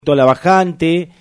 a la bajante,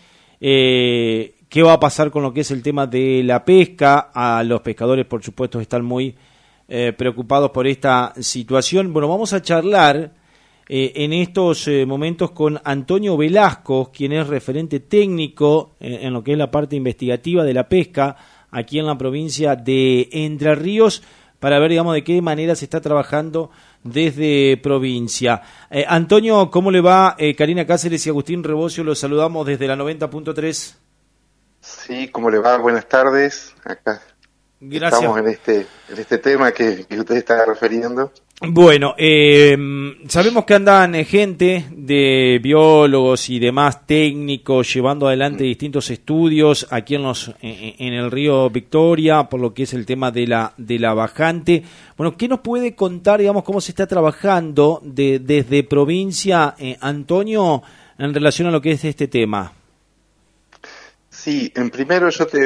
qué va a pasar con lo que es el tema de la pesca. A los pescadores, por supuesto, están muy preocupados por esta situación. Bueno, vamos a charlar en estos momentos con Antonio Velasco, quien es referente técnico en lo que es la parte investigativa de la pesca aquí en la provincia de Entre Ríos, para ver, digamos, de qué manera se está trabajando desde provincia. Antonio, ¿cómo le va? Karina Cáceres y Agustín Rebocio, los saludamos desde la 90.3. Sí, ¿cómo le va? Buenas tardes. Acá Gracias. estamos en este tema que usted está refiriendo. Bueno, sabemos que andan gente de biólogos y demás técnicos llevando adelante distintos estudios aquí en el río Victoria, por lo que es el tema de la bajante. Bueno, ¿qué nos puede contar, digamos, cómo se está trabajando desde provincia, Antonio, en relación a lo que es este tema? Sí, primero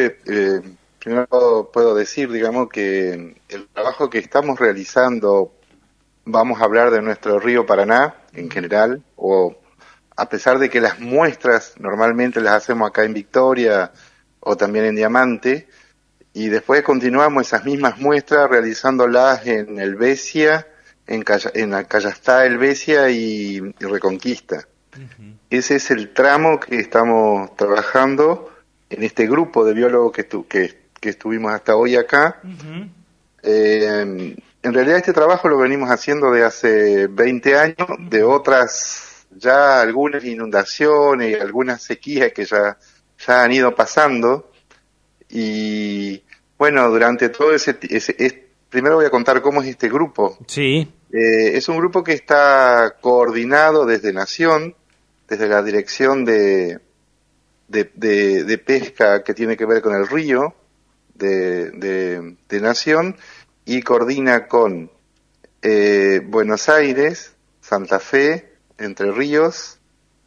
primero puedo decir, digamos, que el trabajo que estamos realizando, vamos a hablar de nuestro río Paraná en general, o a pesar de que las muestras normalmente las hacemos acá en Victoria o también en Diamante, y después continuamos esas mismas muestras realizándolas en El Besia, en Callastá, El Besia y Reconquista. Uh-huh. Ese es el tramo que estamos trabajando en este grupo de biólogos que estuvimos hasta hoy acá. Uh-huh. En realidad este trabajo lo venimos haciendo de hace 20 años, de otras ya algunas inundaciones y algunas sequías que ya han ido pasando. Y bueno, durante todo primero voy a contar cómo es este grupo. Sí. Es un grupo que está coordinado desde Nación, desde la dirección de pesca que tiene que ver con el río de Nación, y coordina con Buenos Aires, Santa Fe, Entre Ríos,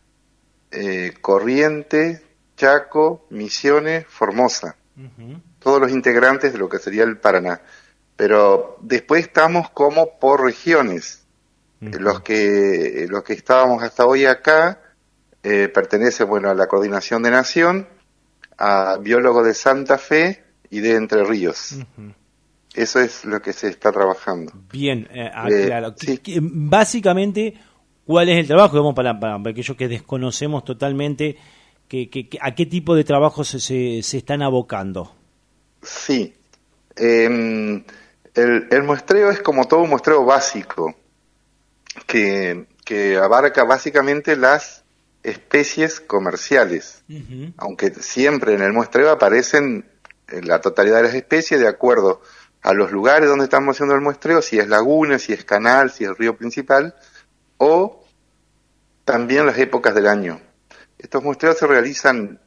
Corrientes, Chaco, Misiones, Formosa. Uh-huh. Todos los integrantes de lo que sería el Paraná. Pero después estamos como por regiones. Uh-huh. Los que estábamos hasta hoy acá pertenecen, bueno, a la coordinación de Nación, a biólogos de Santa Fe y de Entre Ríos. Uh-huh. Eso es lo que se está trabajando. Bien, claro. Sí. Básicamente, ¿cuál es el trabajo? Digamos, para aquellos que desconocemos totalmente, ¿a qué tipo de trabajos se están abocando? Sí. El muestreo es como todo un muestreo básico, que abarca básicamente las especies comerciales. Uh-huh. Aunque siempre en el muestreo aparecen la totalidad de las especies de acuerdo a los lugares donde estamos haciendo el muestreo, si es laguna, si es canal, si es río principal, o también las épocas del año. Estos muestreos se realizan,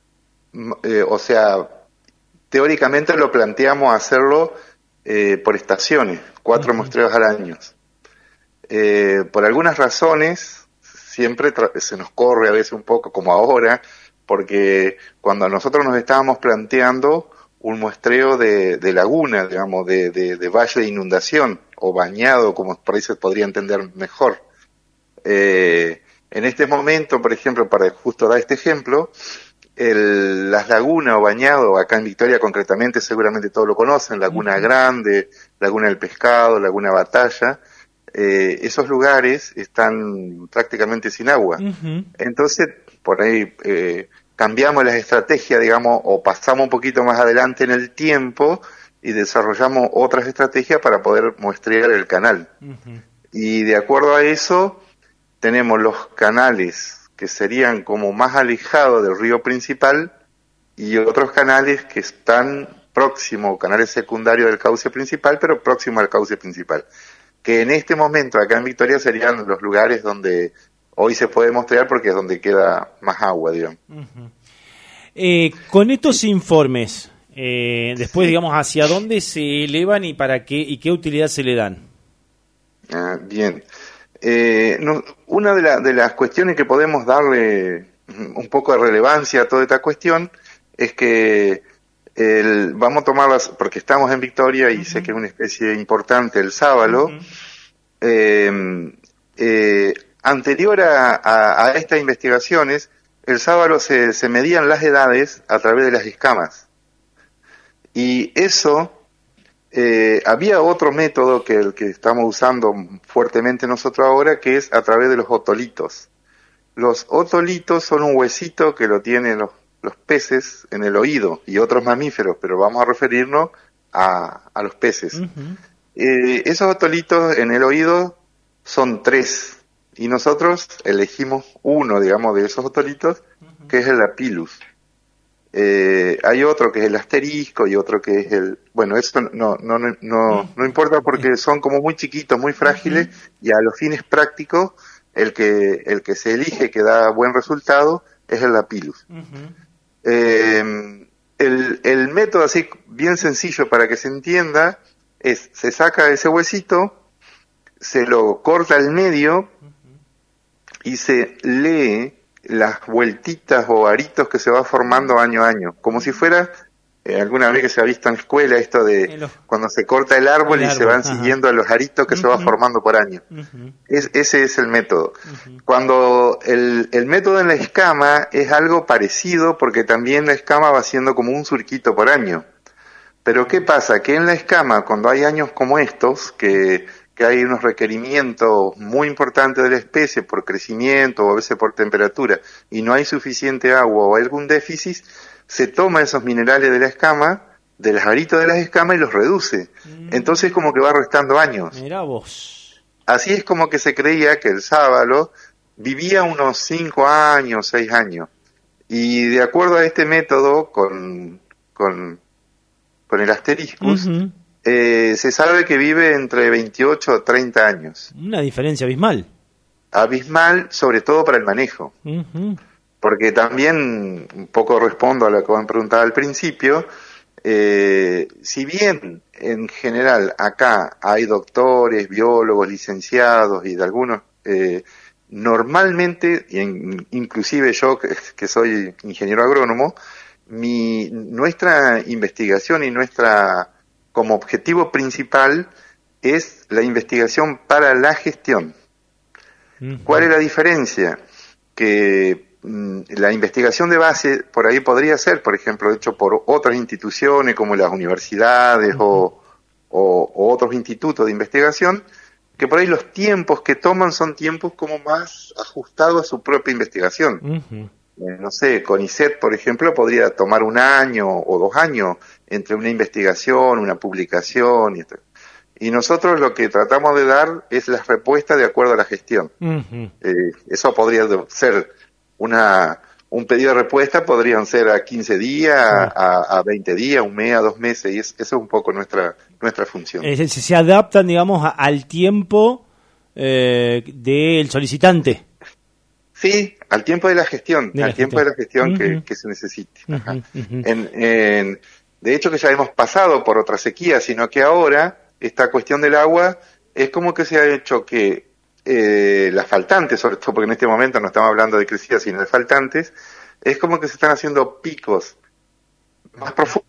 teóricamente lo planteamos hacerlo por estaciones, 4 uh-huh. muestreos al año. Por algunas razones, siempre se nos corre a veces un poco, como ahora, porque cuando nosotros nos estábamos planteando un muestreo de laguna, digamos, de valle de inundación, o bañado, como por ahí se podría entender mejor. En este momento, por ejemplo, para justo dar este ejemplo, las lagunas o bañados, acá en Victoria concretamente, seguramente todos lo conocen, Laguna uh-huh. Grande, Laguna del Pescado, Laguna Batalla, esos lugares están prácticamente sin agua. Uh-huh. Entonces, por ahí cambiamos la estrategia, digamos, o pasamos un poquito más adelante en el tiempo y desarrollamos otras estrategias para poder muestrear el canal. Uh-huh. Y de acuerdo a eso, tenemos los canales que serían como más alejados del río principal y otros canales que están próximos, canales secundarios del cauce principal, pero próximos al cauce principal. Que en este momento acá en Victoria serían los lugares donde hoy se puede muestrear porque es donde queda más agua, digamos. Uh-huh. Con estos informes, después, sí, digamos, ¿hacia dónde se elevan y para qué y qué utilidad se le dan? Bien. Una de las cuestiones que podemos darle un poco de relevancia a toda esta cuestión es que vamos a tomarlas, porque estamos en Victoria y uh-huh. sé que es una especie importante, el sábalo. Uh-huh. Anterior a estas investigaciones, el sábalo se medían las edades a través de las escamas. Y eso, había otro método que el que estamos usando fuertemente nosotros ahora, que es a través de los otolitos. Los otolitos son un huesito que lo tienen los peces en el oído y otros mamíferos, pero vamos a referirnos a los peces. Ujú. Esos otolitos en el oído son 3 y nosotros elegimos uno, digamos, de esos otolitos, que es el apilus. Hay otro que es el asterisco y otro que es el... Bueno, eso no importa porque son como muy chiquitos, muy frágiles, y a los fines prácticos el que se elige que da buen resultado es el apilus. El método así bien sencillo para que se entienda es: se saca ese huesito, se lo corta al medio y se lee las vueltitas o aritos que se va formando año a año, como si fuera, alguna vez que se ha visto en la escuela esto de cuando se corta el árbol y se van siguiendo a los aritos que se va formando por año. Ese es el método. Cuando el método en la escama es algo parecido, porque también la escama va haciendo como un surquito por año. Pero ¿qué pasa? Que en la escama, cuando hay años como estos, que hay unos requerimientos muy importantes de la especie por crecimiento o a veces por temperatura, y no hay suficiente agua o hay algún déficit, se toma esos minerales de la escama, de los aritos de las escamas, y los reduce. Entonces como que va restando años. Mirá vos. Así es como que se creía que el sábalo vivía unos 5 años, 6 años. Y de acuerdo a este método, con el asteriscus, se sabe que vive entre 28 o 30 años. Una diferencia abismal. Abismal, sobre todo para el manejo. Porque también, un poco respondo a lo que me preguntaba al principio, si bien en general acá hay doctores, biólogos, licenciados y de algunos, normalmente, inclusive yo que soy ingeniero agrónomo, nuestra investigación y como objetivo principal es la investigación para la gestión. ¿Cuál es la diferencia? Que la investigación de base por ahí podría ser, por ejemplo, hecho por otras instituciones como las universidades o otros institutos de investigación, que por ahí los tiempos que toman son tiempos como más ajustados a su propia investigación. No sé, CONICET, por ejemplo, podría tomar 1 año o 2 años entre una investigación, una publicación. Y nosotros lo que tratamos de dar es las respuestas de acuerdo a la gestión. Eso podría ser un pedido de respuesta, podrían ser a 15 días, a 20 días, 1 mes, a 2 meses, y eso es un poco nuestra función. Se adaptan, digamos, al tiempo del solicitante. Sí, al tiempo de la gestión, que se necesite. De hecho que ya hemos pasado por otra sequía, sino que ahora esta cuestión del agua es como que se ha hecho que las faltantes, sobre todo porque en este momento no estamos hablando de crecida sino de faltantes, es como que se están haciendo picos más profundos.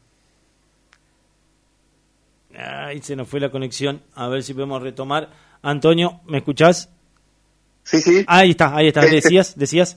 Ahí se nos fue la conexión, a ver si podemos retomar. Antonio, ¿me escuchás? Sí. Ahí está, decías.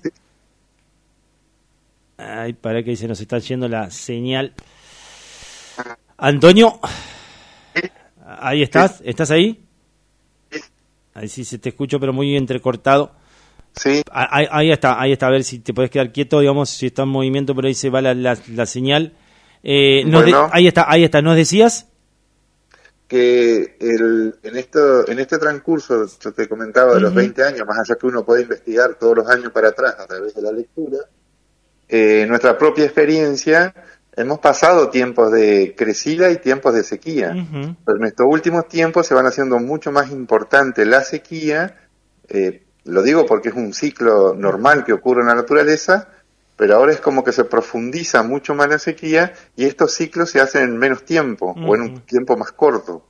Ay, para que se nos está yendo la señal. Antonio, ahí estás, ¿estás ahí? Ahí sí se te escucho, pero muy entrecortado. Sí. Ahí está, a ver si te podés quedar quieto, digamos, si está en movimiento, pero ahí se va la señal. Bueno. Ahí está, ¿nos decías? Que en este transcurso, yo te comentaba de los 20 años, más allá que uno puede investigar todos los años para atrás a través de la lectura, nuestra propia experiencia, hemos pasado tiempos de crecida y tiempos de sequía. Pero en estos últimos tiempos se van haciendo mucho más importante la sequía, lo digo porque es un ciclo normal que ocurre en la naturaleza, pero ahora es como que se profundiza mucho más la sequía y estos ciclos se hacen en menos tiempo o en un tiempo más corto.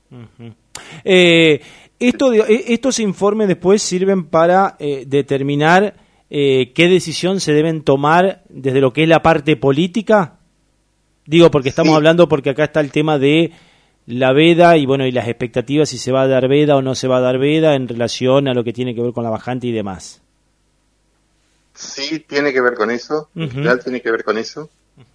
Estos informes después sirven para determinar qué decisión se deben tomar desde lo que es la parte política. Digo, porque estamos hablando, porque acá está el tema de la veda y bueno, y las expectativas si se va a dar veda o no se va a dar veda en relación a lo que tiene que ver con la bajante y demás. sí tiene que ver con eso, en general tiene que ver con eso.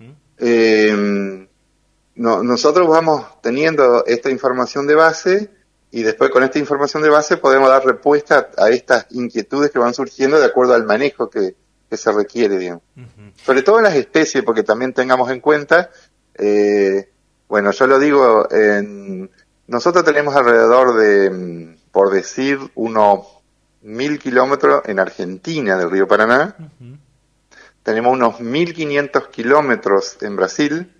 Nosotros vamos teniendo esta información de base y después con esta información de base podemos dar respuesta a estas inquietudes que van surgiendo de acuerdo al manejo que se requiere, digamos. Sobre todo en las especies, porque también tengamos en cuenta, bueno, yo lo digo, nosotros tenemos alrededor de, por decir, unos 1000 kilómetros en Argentina del río Paraná, tenemos unos 1500 kilómetros en Brasil,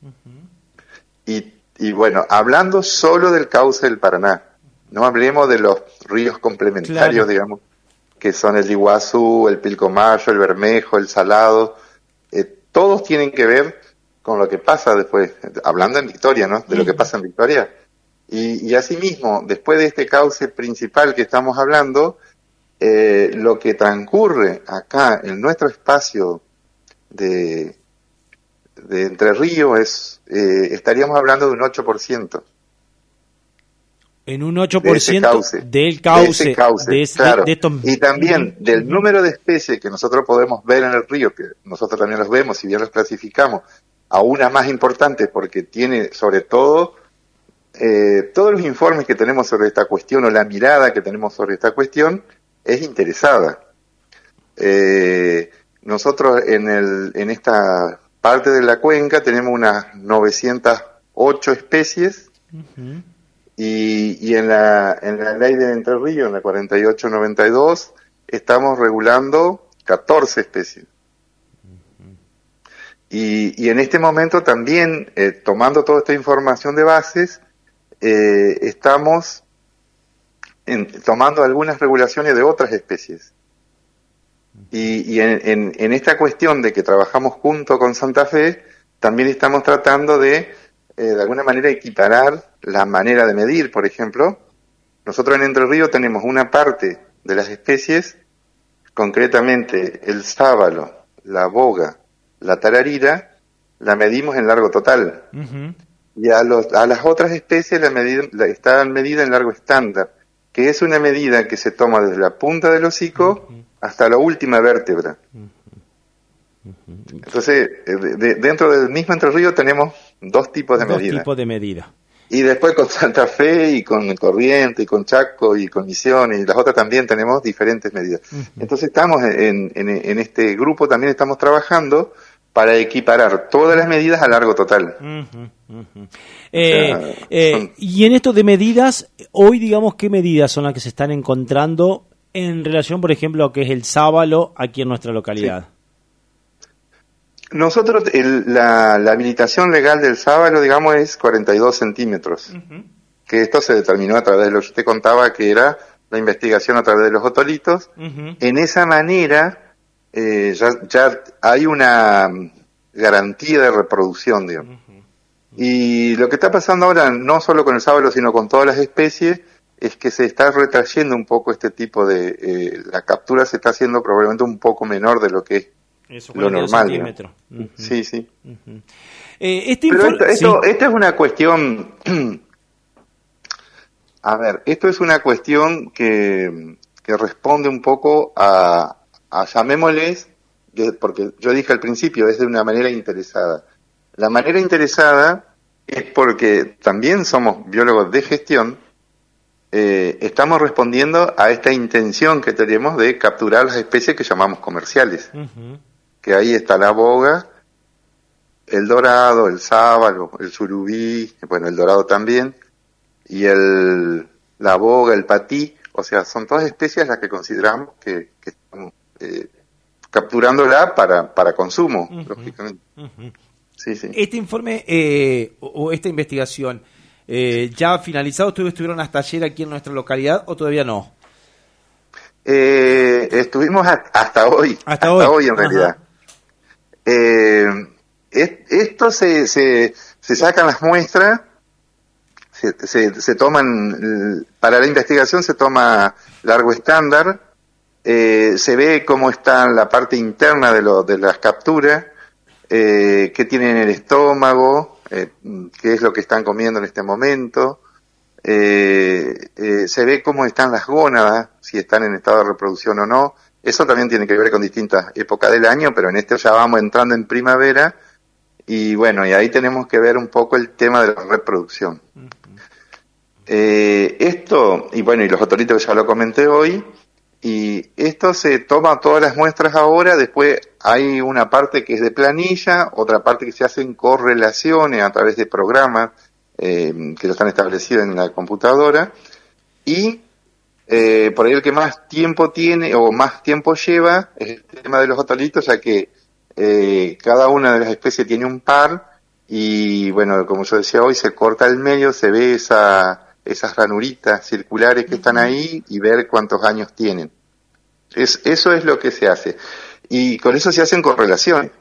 y bueno, hablando solo del cauce del Paraná, no hablemos de los ríos complementarios, digamos, que son el Iguazú, el Pilcomayo, el Bermejo, el Salado, todos tienen que ver con lo que pasa después, hablando en Victoria, ¿no? De lo que pasa en Victoria. Y asimismo, después de este cauce principal que estamos hablando, lo que transcurre acá en nuestro espacio de Entre Ríos estaríamos hablando de un 8%. En un 8% del cauce. Claro. Y también del número de especies que nosotros podemos ver en el río, que nosotros también los vemos, si bien los clasificamos, a una más importante porque tiene sobre todo todos los informes que tenemos sobre esta cuestión o la mirada que tenemos sobre esta cuestión es interesada. Nosotros en esta parte de la cuenca tenemos unas 908 especies y en la ley de Entre Ríos, en la 4892, estamos regulando 14 especies. Y en este momento también, tomando toda esta información de bases, estamos tomando algunas regulaciones de otras especies. Y en esta cuestión de que trabajamos junto con Santa Fe, también estamos tratando de alguna manera equiparar la manera de medir. Por ejemplo, nosotros en Entre Ríos tenemos una parte de las especies, concretamente el sábalo, la boga, la tararira, la medimos en largo total. Y a las otras especies está medida en largo estándar, que es una medida que se toma desde la punta del hocico hasta la última vértebra. Entonces, dentro del mismo Entre Ríos tenemos dos tipos de medida. Dos tipos de medida. Y después con Santa Fe y con Corrientes y con Chaco y con Misiones y las otras también tenemos diferentes medidas. Entonces estamos en este grupo también estamos trabajando para equiparar todas las medidas a largo total. Y en esto de medidas, hoy digamos, ¿qué medidas son las que se están encontrando en relación, por ejemplo, a lo que es el sábalo aquí en nuestra localidad? Sí. Nosotros, la habilitación legal del sábalo, digamos, es 42 centímetros. Que esto se determinó a través de lo que usted contaba, que era la investigación a través de los otolitos. En esa manera, ya hay una garantía de reproducción, digamos. Y lo que está pasando ahora, no solo con el sábalo, sino con todas las especies, es que se está retrayendo un poco este tipo de... la captura se está haciendo probablemente un poco menor de lo que es lo normal. Sí, sí. Pero esto es una cuestión... a ver, esto es una cuestión que responde un poco a llamémosles, porque yo dije al principio, es de una manera interesada. La manera interesada es porque también somos biólogos de gestión, estamos respondiendo a esta intención que tenemos de capturar las especies que llamamos comerciales. Que ahí está la boga, el dorado, el sábalo, el surubí, bueno, el dorado también, y la boga, el patí, o sea, son todas especies las que consideramos que estamos capturándola para consumo, lógicamente. Sí, sí. Este informe o esta investigación, ¿ya finalizado? ¿Estuvieron hasta ayer aquí en nuestra localidad o todavía no? Estuvimos hasta hoy. Hasta hoy en realidad. Esto se sacan las muestras, se toman, para la investigación se toma largo estándar, se ve cómo está la parte interna de las capturas, qué tienen en el estómago, qué es lo que están comiendo en este momento, se ve cómo están las gónadas, si están en estado de reproducción o no, Eso también tiene que ver con distintas épocas del año, pero en este ya vamos entrando en primavera y bueno, y ahí tenemos que ver un poco el tema de la reproducción. Esto, y bueno, y los otolitos ya lo comenté hoy, y esto se toma todas las muestras ahora, después hay una parte que es de planilla, otra parte que se hacen correlaciones a través de programas que ya están establecidos en la computadora, y por ahí el que más tiempo tiene o más tiempo lleva es el tema de los otolitos, ya que cada una de las especies tiene un par, y bueno, como yo decía hoy, se corta el medio, se ve esas ranuritas circulares que están ahí y ver cuántos años tienen. Eso es lo que se hace. Y con eso se hacen correlaciones.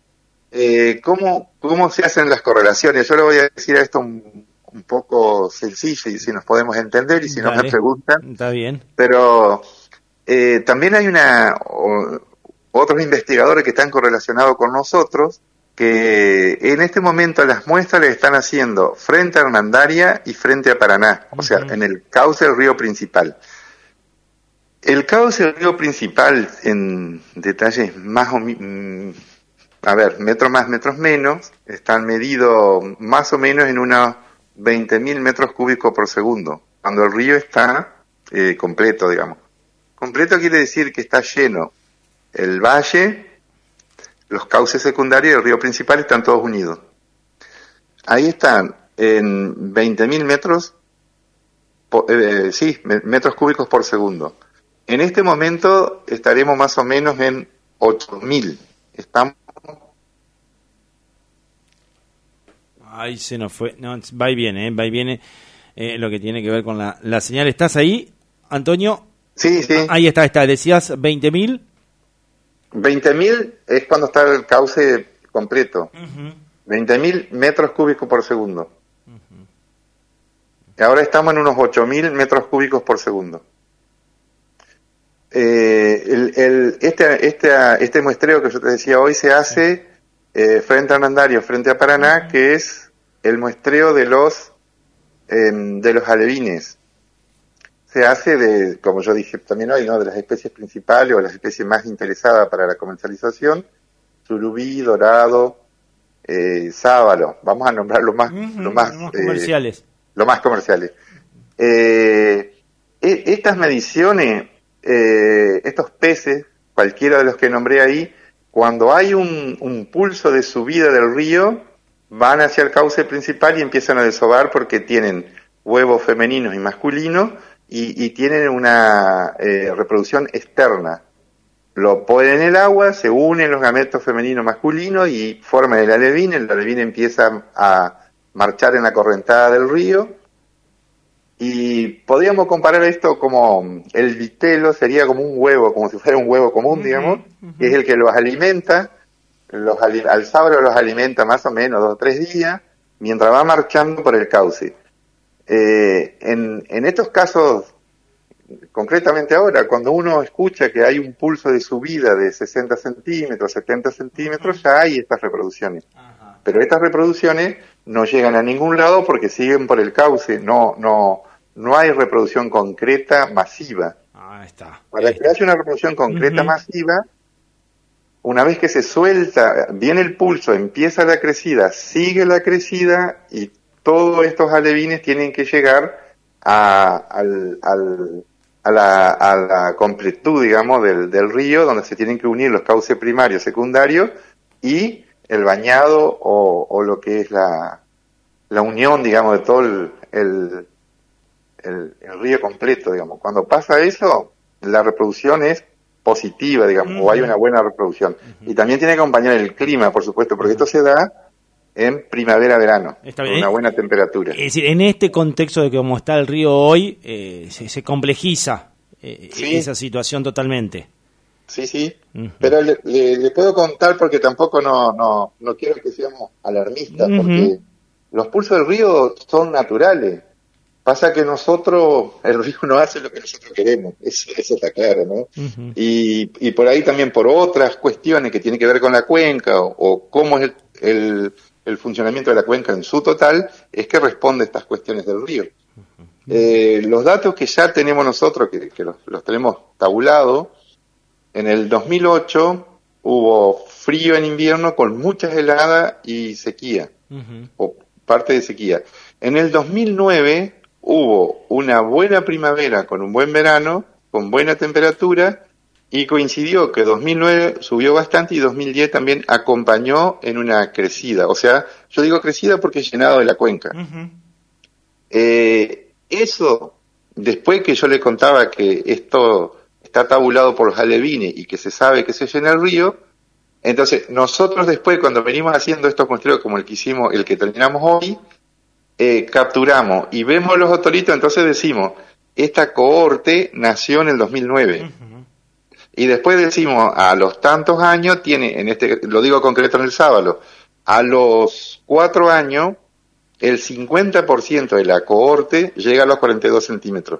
¿Cómo se hacen las correlaciones? Yo le voy a decir a esto un poco sencillo y si nos podemos entender y si no me preguntan. Está bien. Pero también hay otros investigadores que están correlacionados con nosotros que en este momento las muestras le están haciendo frente a Hernandaria y frente a Paraná, o sea, en el cauce del río principal. El cauce del río principal, en detalles más metros más, metros menos, están medidos más o menos en unos 20.000 metros cúbicos por segundo, cuando el río está completo, digamos. Completo quiere decir que está lleno el valle, los cauces secundarios y el río principal están todos unidos. Ahí están en 20.000 metros, metros cúbicos por segundo. En este momento estaremos más o menos en 8.000. Estamos. Ahí se nos fue. No, va y viene, va y viene lo que tiene que ver con la señal. ¿Estás ahí, Antonio? Sí, sí. Ahí está. Decías 20.000. 20.000 es cuando está el cauce completo. 20.000 metros cúbicos por segundo. Y ahora estamos en unos 8.000 metros cúbicos por segundo. Este muestreo que yo te decía hoy se hace frente a Hernandario, frente a Paraná, que es el muestreo de los alevines. Se hace como yo dije también hoy, ¿no? De las especies principales o las especies más interesadas para la comercialización: surubí, dorado, sábalo. Vamos a nombrar los más comerciales. Los más comerciales. Estas mediciones, estos peces, cualquiera de los que nombré ahí, cuando hay un pulso de subida del río, van hacia el cauce principal y empiezan a desovar porque tienen huevos femeninos y masculinos y tienen una reproducción externa. Lo ponen en el agua, se unen los gametos femeninos masculinos y forman el alevín empieza a marchar en la correntada del río. Y podríamos comparar esto como el vitelo sería como un huevo, como si fuera un huevo común, digamos, que es el que los alimenta, al sábalo los alimenta más o menos 2 o 3 días, mientras va marchando por el cauce. En estos casos, concretamente ahora, cuando uno escucha que hay un pulso de subida de 60 centímetros, 70 centímetros, ya hay estas reproducciones. Pero estas reproducciones no llegan a ningún lado porque siguen por el cauce, no hay reproducción concreta masiva. Para que haya una reproducción concreta masiva, una vez que se suelta, viene el pulso, empieza la crecida, sigue la crecida y todos estos alevines tienen que llegar a la completud, digamos, del río, donde se tienen que unir los cauces primarios, secundarios y el bañado o lo que es la unión, digamos, de todo el río completo, digamos. Cuando pasa eso, la reproducción es positiva, digamos, o hay una buena reproducción. Y también tiene que acompañar el clima, por supuesto, porque esto se da en primavera-verano, con una buena temperatura. Es decir, en este contexto de cómo está el río hoy, se complejiza esa situación totalmente. Sí, pero le puedo contar porque tampoco no quiero que seamos alarmistas, porque los pulsos del río son naturales. Pasa que el río no hace lo que nosotros queremos, eso está claro, ¿no? Y por ahí también por otras cuestiones que tienen que ver con la cuenca o cómo es el funcionamiento de la cuenca en su total, es que responde a estas cuestiones del río. Los datos que ya tenemos nosotros, que los tenemos tabulados, En el 2008 hubo frío en invierno con muchas heladas y sequía, o parte de sequía. En el 2009 hubo una buena primavera con un buen verano, con buena temperatura, y coincidió que 2009 subió bastante y 2010 también acompañó en una crecida. O sea, yo digo crecida porque es llenado de la cuenca. Eso, después que yo le contaba que esto está tabulado por los alevines y que se sabe que se llena el río, entonces nosotros después cuando venimos haciendo estos muestreos como el que hicimos, el que terminamos hoy, capturamos y vemos los otolitos, entonces decimos, esta cohorte nació en el 2009. Y después decimos, a los tantos años tiene, lo digo concreto en el sábalo, a los 4 años, el 50% de la cohorte llega a los 42 centímetros.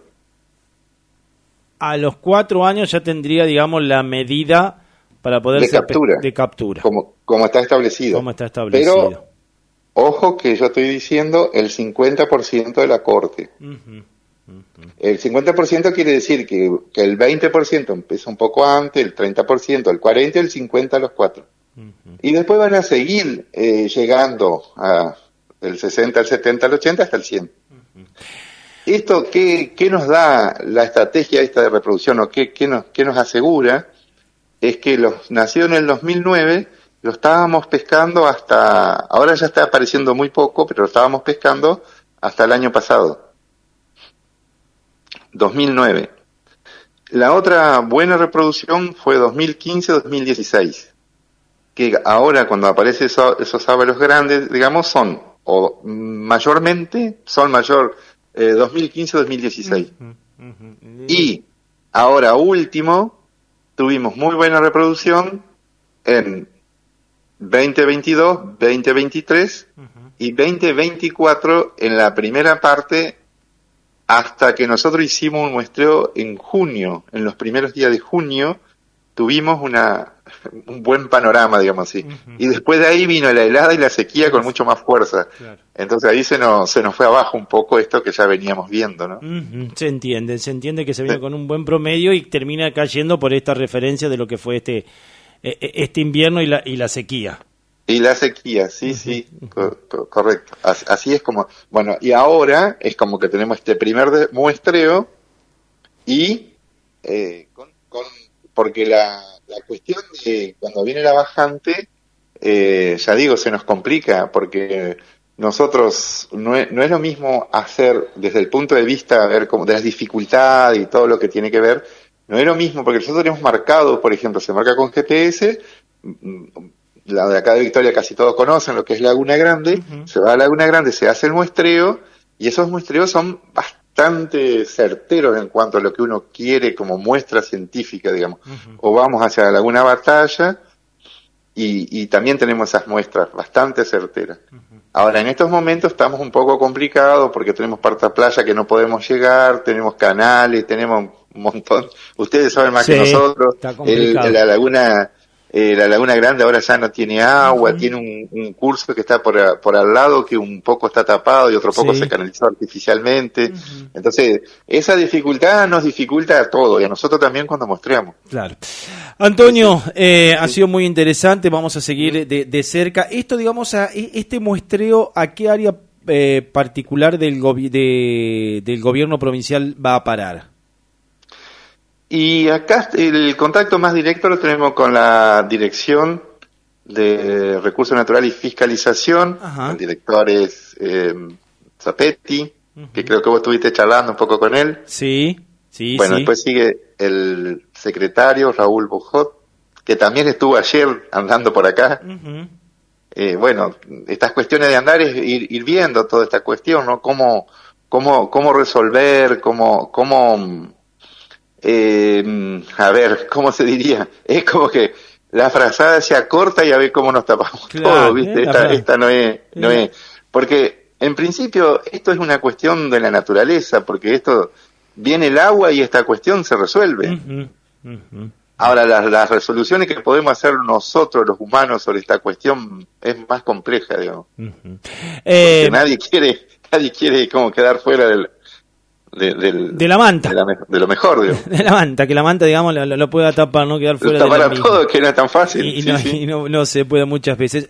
A los 4 años ya tendría, digamos, la medida para poder de captura. De captura. Como está establecido. Como está establecido. Pero, ojo que yo estoy diciendo el 50% de la cohorte. El 50% quiere decir que el 20% empieza un poco antes, el 30%, el 40% y el 50% a los 4. Y después van a seguir llegando del 60 al 70 al 80 hasta el 100. ¿Esto qué nos da la estrategia esta de reproducción o qué nos asegura? Es que los nacidos en el 2009 lo estábamos pescando ahora ya está apareciendo muy poco, pero lo estábamos pescando hasta el año pasado. 2009. La otra buena reproducción fue 2015-2016, que ahora cuando aparecen esos sábalos grandes, digamos, son mayormente 2015-2016. Y ahora último, tuvimos muy buena reproducción en 2022, 2023 y 2024 en la primera parte, hasta que nosotros hicimos un muestreo en junio. En los primeros días de junio tuvimos un buen panorama, digamos así. Y después de ahí vino la helada y la sequía con mucho más fuerza. Claro. Entonces ahí se nos fue abajo un poco esto que ya veníamos viendo, ¿no? Se entiende que se viene con un buen promedio y termina cayendo por esta referencia de lo que fue este invierno y la sequía. Y la sequía, sí, correcto. Así es como, bueno, y ahora es como que tenemos este primer muestreo y porque la cuestión de cuando viene la bajante, ya digo, se nos complica, porque nosotros no es lo mismo hacer desde el punto de vista, ver como de las dificultades y todo lo que tiene que ver, no es lo mismo, porque nosotros tenemos marcado, por ejemplo, se marca con GPS, la de acá de Victoria casi todos conocen lo que es Laguna Grande, se va a Laguna Grande, se hace el muestreo, y esos muestreos son bastante certeros en cuanto a lo que uno quiere como muestra científica, digamos. O vamos hacia la Laguna Batalla, y también tenemos esas muestras bastante certeras. Ahora, en estos momentos estamos un poco complicados porque tenemos parta playa que no podemos llegar, tenemos canales, tenemos un montón, ustedes saben más que nosotros, la Laguna Grande ahora ya no tiene agua, tiene un curso que está por al lado que un poco está tapado y otro poco se canalizó artificialmente. Entonces, esa dificultad nos dificulta a todos y a nosotros también cuando muestreamos. Claro. Antonio, ha sido muy interesante, vamos a seguir de cerca. Esto, digamos, este muestreo, ¿a qué área particular del gobierno provincial va a parar? Y acá el contacto más directo lo tenemos con la Dirección de Recursos Naturales y Fiscalización. El director es Zapetti, que creo que vos estuviste charlando un poco con él. Sí. Bueno, después sigue el secretario Raúl Bujot, que también estuvo ayer andando por acá. Bueno, estas cuestiones de andar es ir viendo toda esta cuestión, ¿no? Cómo resolver, a ver, ¿cómo se diría? Es como que la frazada se acorta y a ver cómo nos tapamos todo, ¿viste? Esta no es, porque en principio esto es una cuestión de la naturaleza, porque esto viene el agua y esta cuestión se resuelve. Ahora, las resoluciones que podemos hacer nosotros, los humanos, sobre esta cuestión es más compleja, digamos. Porque nadie quiere como quedar fuera del de la manta. De lo mejor, digo. De la manta, que la manta, digamos, lo pueda tapar, no quedar fuera de la misma. Todo, que no es tan fácil. Y no se puede muchas veces.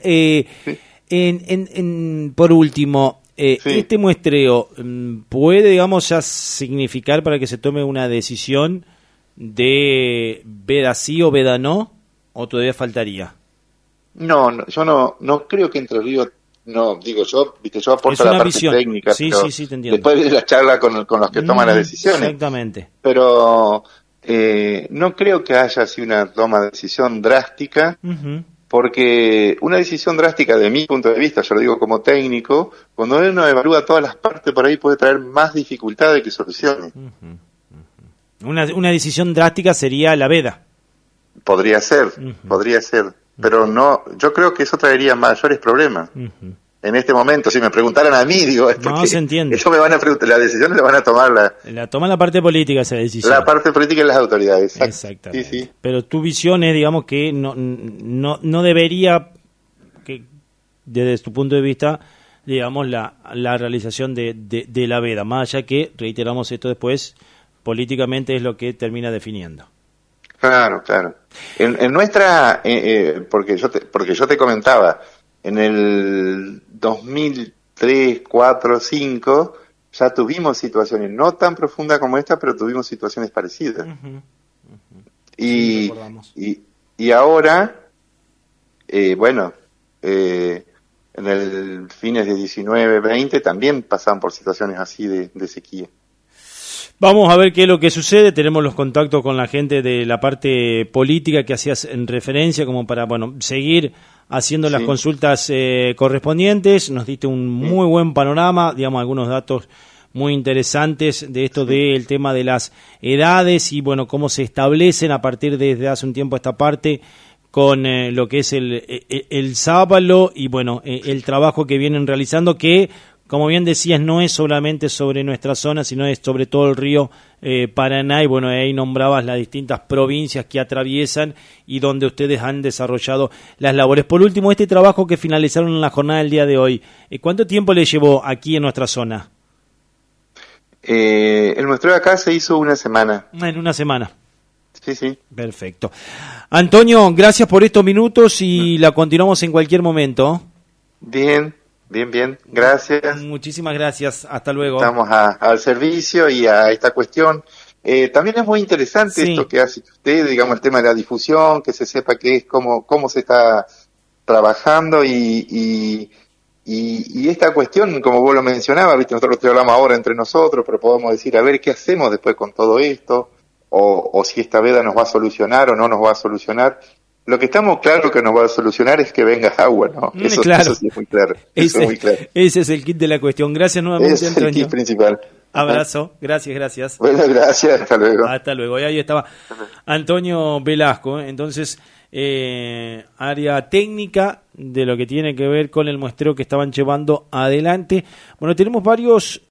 Por último, este muestreo puede, digamos, ya significar para que se tome una decisión de veda sí o veda no, o todavía faltaría. No, yo no creo que Entre Ríos, no, digo yo aporto la parte visión técnica, sí, pero sí, te entiendo. después de la charla con los que toman las decisiones. Exactamente. Pero no creo que haya así una toma de decisión drástica, porque una decisión drástica de mi punto de vista, yo lo digo como técnico, cuando uno evalúa todas las partes, por ahí puede traer más dificultades que soluciones. Una decisión drástica sería la veda. Podría ser, pero no, yo creo que eso traería mayores problemas. En este momento, si me preguntaran a mí, digo, es porque no se entiende. Eso me van a preguntar, las decisiones las van a tomar la toma la parte política esa decisión. La parte política y las autoridades. Exactamente. Sí. Pero tu visión es, digamos, que no debería, que desde tu punto de vista, digamos, la realización de la veda, más allá que, reiteramos esto después, políticamente es lo que termina definiendo. Claro. En nuestra, porque yo te comentaba, en el 2003, 4, 5, ya tuvimos situaciones no tan profundas como esta, pero tuvimos situaciones parecidas. Y ahora, en el fines de 19, 20 también pasaban por situaciones así de sequía. Vamos a ver qué es lo que sucede. Tenemos los contactos con la gente de la parte política que hacías en referencia, como para seguir haciendo las consultas correspondientes. Nos diste un muy buen panorama, digamos, algunos datos muy interesantes de esto del tema de las edades y cómo se establecen a partir desde hace un tiempo esta parte con lo que es el sábalo y el trabajo que vienen realizando, que como bien decías, no es solamente sobre nuestra zona, sino es sobre todo el río Paraná, y ahí nombrabas las distintas provincias que atraviesan y donde ustedes han desarrollado las labores. Por último, este trabajo que finalizaron en la jornada del día de hoy, ¿cuánto tiempo le llevó aquí en nuestra zona? El muestreo acá se hizo una semana. En una semana. Sí. Perfecto. Antonio, gracias por estos minutos y la continuamos en cualquier momento. Bien, gracias. Muchísimas gracias, hasta luego. Estamos al servicio y a esta cuestión. También es muy interesante esto que hace usted, digamos, el tema de la difusión, que se sepa qué es, cómo se está trabajando y esta cuestión, como vos lo mencionabas, ¿viste? Nosotros te hablamos ahora entre nosotros, pero podemos decir, a ver qué hacemos después con todo esto, o si esta veda nos va a solucionar o no nos va a solucionar. Lo que estamos claro que nos va a solucionar es que venga agua, ¿no? Eso sí es muy claro. Ese es el kit de la cuestión. Gracias nuevamente, ese Antonio. Es el kit principal. Abrazo, gracias. Bueno, gracias, hasta luego. Hasta luego. Y ahí estaba Antonio Velasco, entonces, área técnica de lo que tiene que ver con el muestreo que estaban llevando adelante. Tenemos varios